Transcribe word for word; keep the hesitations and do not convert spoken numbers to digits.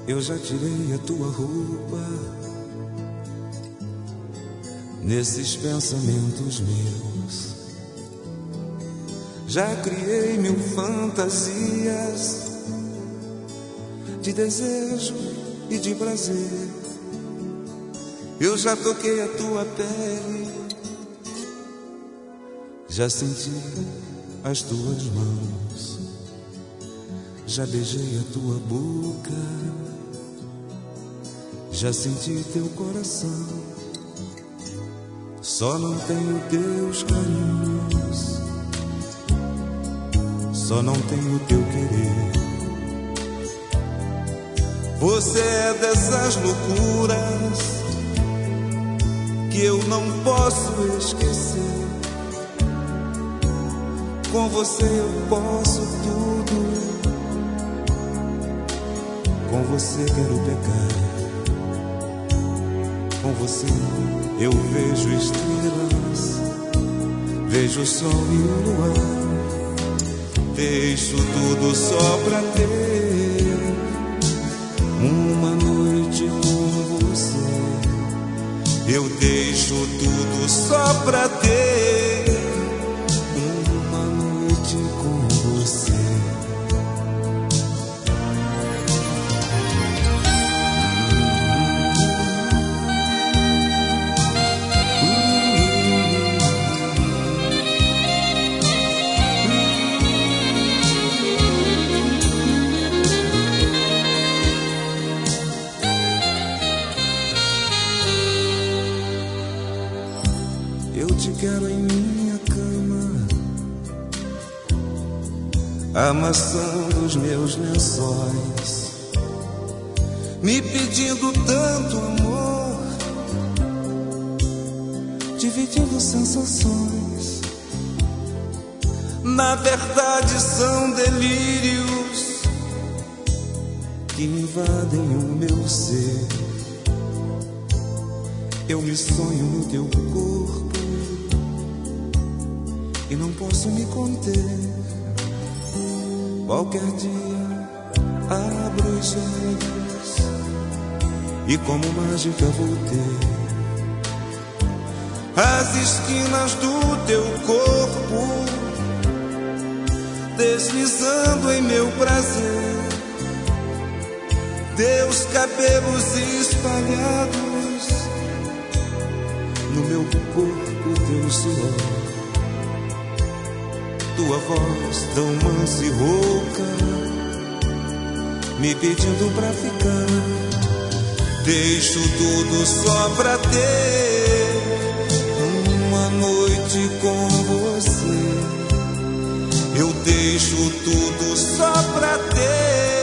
Eu já tirei a tua roupa nesses pensamentos meus. Já criei mil fantasias de desejo e de prazer. Eu já toquei a tua pele, já senti as tuas mãos, já beijei a tua boca, já senti teu coração. Só não tenho teus carinhos, só não tenho teu querer. Você é dessas loucuras que eu não posso esquecer. Com você eu posso tudo, com você quero pecar. Com você eu vejo estrelas, vejo o sol e o luar. Deixo tudo só pra ter uma noite com você. Eu deixo tudo só pra ter uma noite com você. Eu te quero em minha cama, amassando os meus lençóis, me pedindo tanto amor, dividindo sensações. Na verdade são delírios que invadem o meu ser. Eu me sonho no teu corpo e não posso me conter. Qualquer dia abro os olhos e como mágica voltei. As esquinas do teu corpo deslizando em meu prazer. Teus cabelos espalhados no meu corpo, teu suor, tua voz tão mansa e rouca, me pedindo pra ficar. Deixo tudo só pra ter uma noite com você. Eu deixo tudo só pra ter